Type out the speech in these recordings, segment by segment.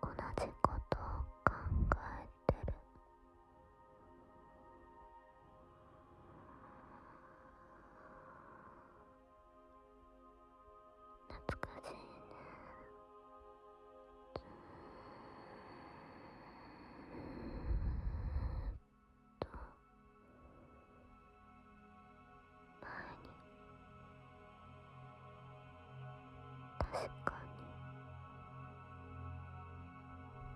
同じことを考えてる。懐かしいね。ずーっと前に、確かに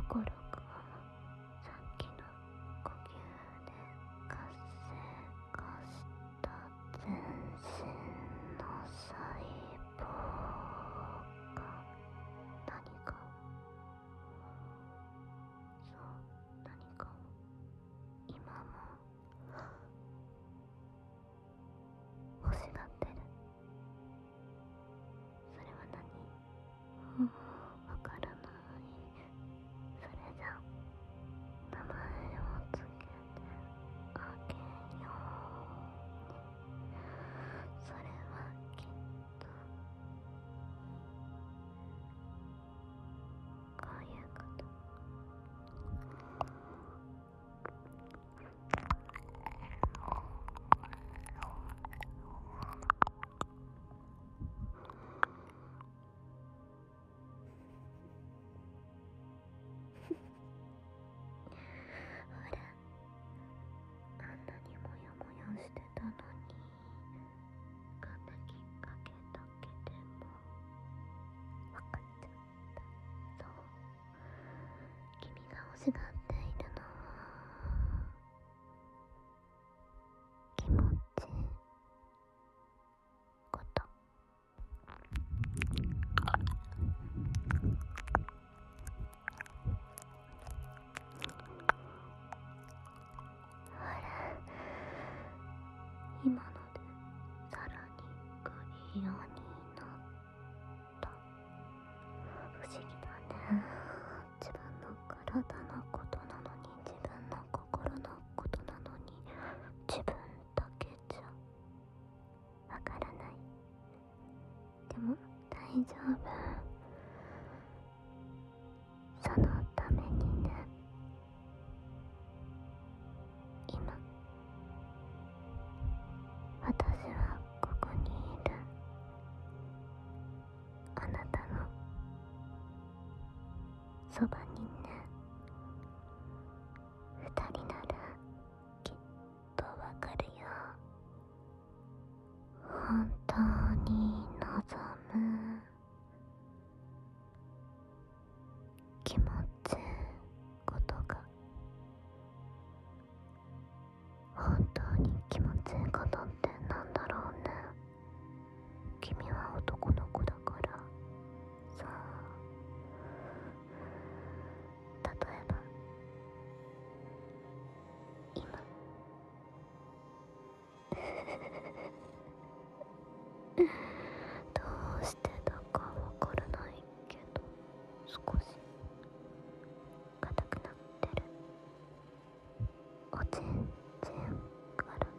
心がさっきの呼吸で活性化した全身の細胞が何か今も欲しがってる。それは何？わからない。それじゃ名前をつけてあげよう。それはきっとこういうこと。ほら、あんなにモヤモヤしてたのに、こんなきっかけだけでも分かっちゃった。そう、君が欲しがっているのは気持ちいいこと。ほら、今のでさらにクリアになった。不思議だね。自分の体のことなのに、自分の心のことなのに、自分だけじゃわからない。でも大丈夫。そのためにね、今私はここにいる。あなたのそばにね。二人ならきっとわかるよ。本当に望む気持ちいいことが、本当に気持ちいいことってなんだろうね。君は男の子だからさあ、例えば今どうしてだかわからないけど、少し硬くなってる。おちんちんから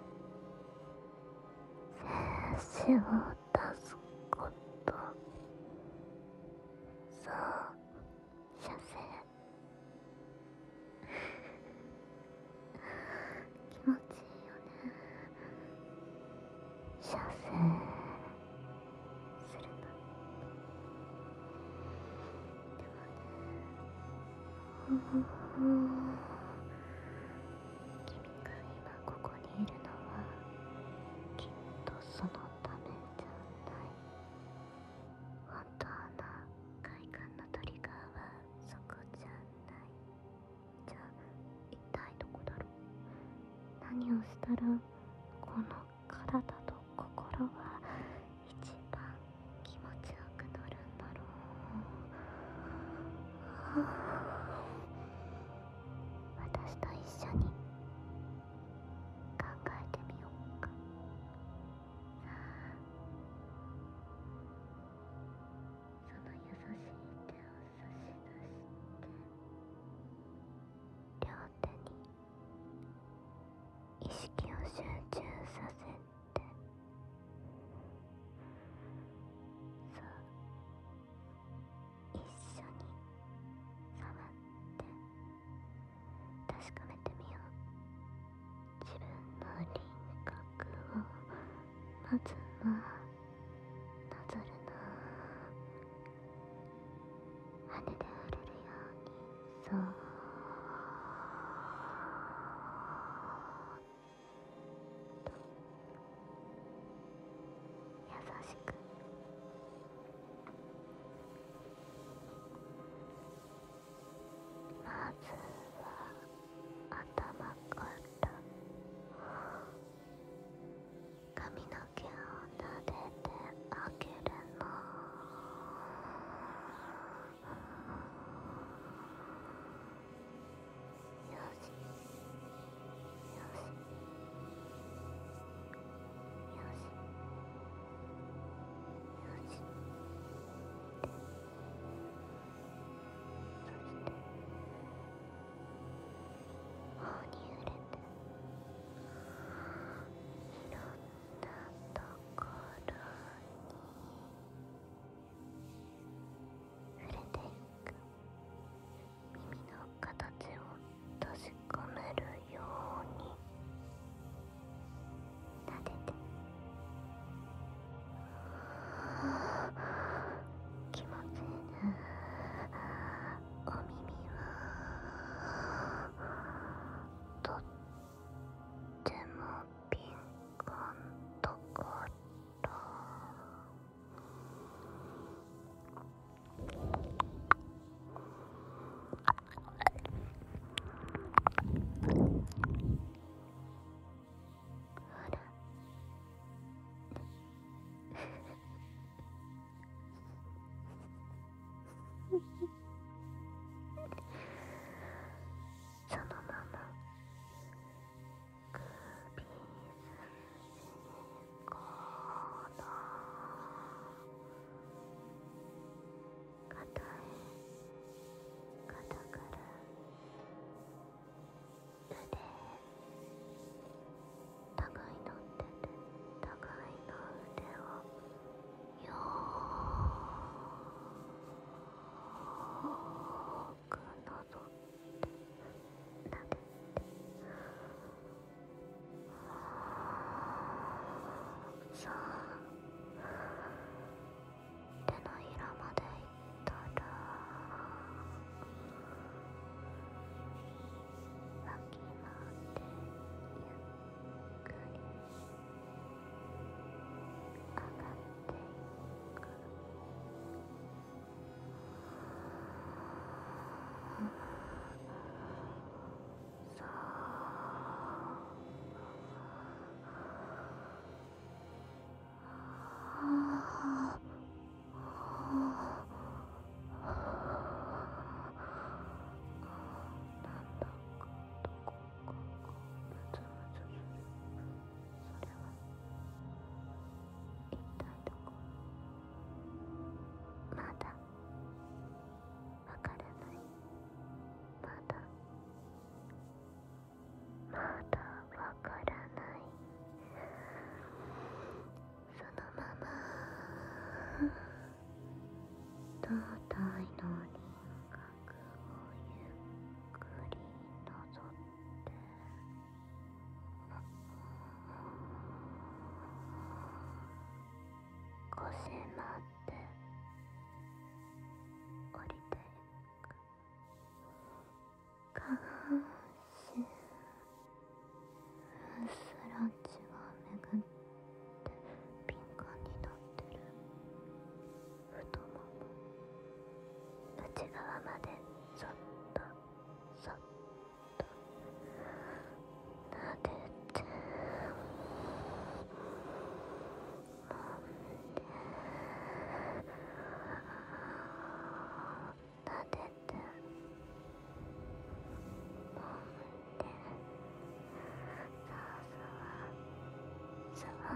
精子を出すこと。そう、射精。気持ちいいよね。射精するの。でもね、君が今ここにいるのはきっとそのためじゃない。本当の快感のトリガーはそこじゃない。じゃあ一体どこだろう。何をしたらこの体と心は一番気持ちよくなるんだろう。私と一緒に考えてみようか。さあ、その優しい手を差し出して、両手に意識を集中させて、さあ、一緒に触って確かめてみよう。自分の輪郭をまずはなぞるな。羽で触れるように、そうと優しく。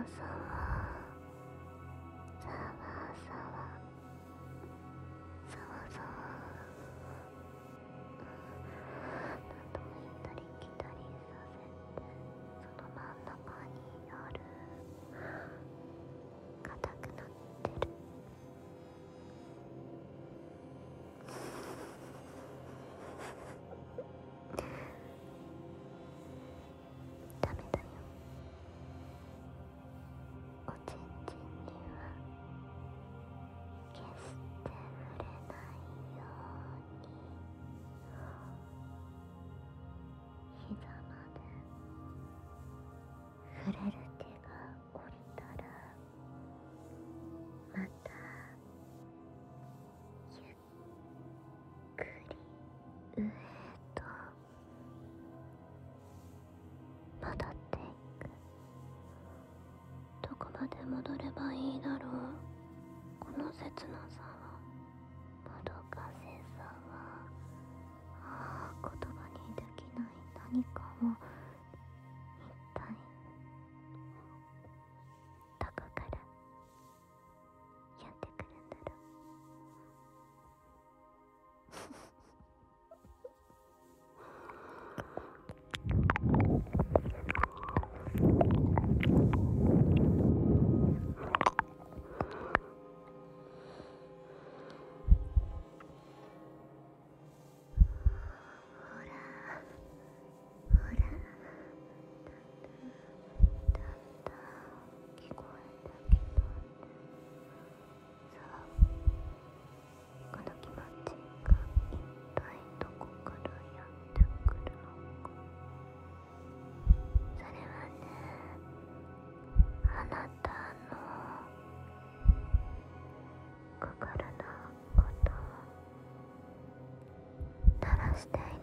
さわざわざわざわざわ、何度も行ったり来たりさせて、その真ん中にある硬くなってるダメだよ、おちんちんには決して触れないように、膝まで触れる手が降りたらまたゆっくり上へと戻っていく。どこまで戻ればいいだろう。この切なさは、もどかしさは、言葉にできない何かを一体どこからやってくるんだろう。ほらほら、だんだん聞こえてきたね。さあ、この気持ちが一体どこからやってくるのか。それはね、あなたの心の音を鳴らしている